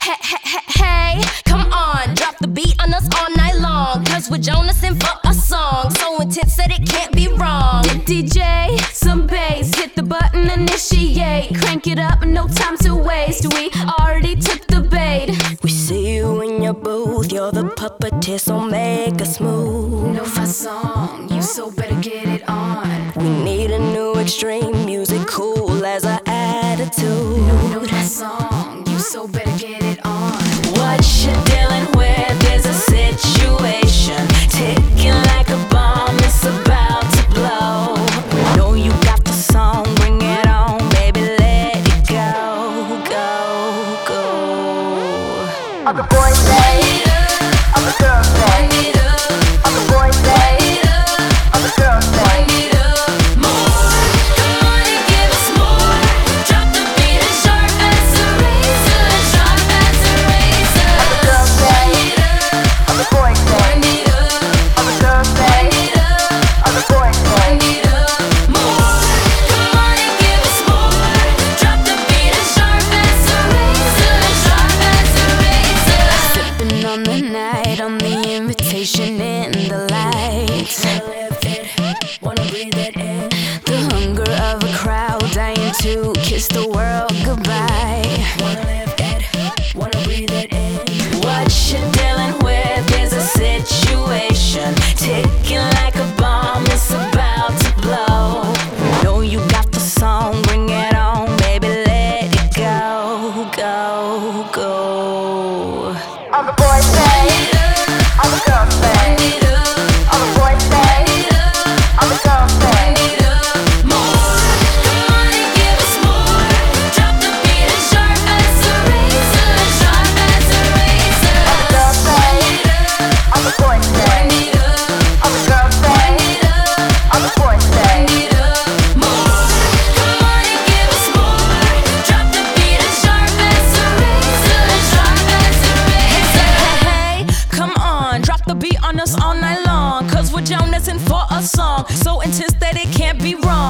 Hey, come on, drop the beat on us all night long. Cause we're Jonas and for a song so intense that it can't be wrong. DJ, some bass, hit the button, initiate. Crank it up, no time to waste. We already took the bait. We see you in your booth, you're the puppeteer, so make us move. No fast song, you so better get it on. We need a new extreme music, cool as our attitude. No fast song, you so better get it on. What you dealing with is a situation ticking like a bomb, it's about to blow. We know you got the song, bring it on, baby, let it go, go, go. All the boys say, all the girls say, all the boys say, all the girls say. On the invitation in the lights, wanna breathe it in. The hunger of a crowd dying to kiss the world goodbye. Wanna live it, wanna breathe it in. What you're dealing with is a situation ticking like a bomb, it's about to blow. You know you got the song, bring it on, baby, let it go, go, go. All the boys say, all the girls say, all the boys say, all the girls say. The beat on us all night long, cause we're Jonas and for a song so intense that it can't be wrong.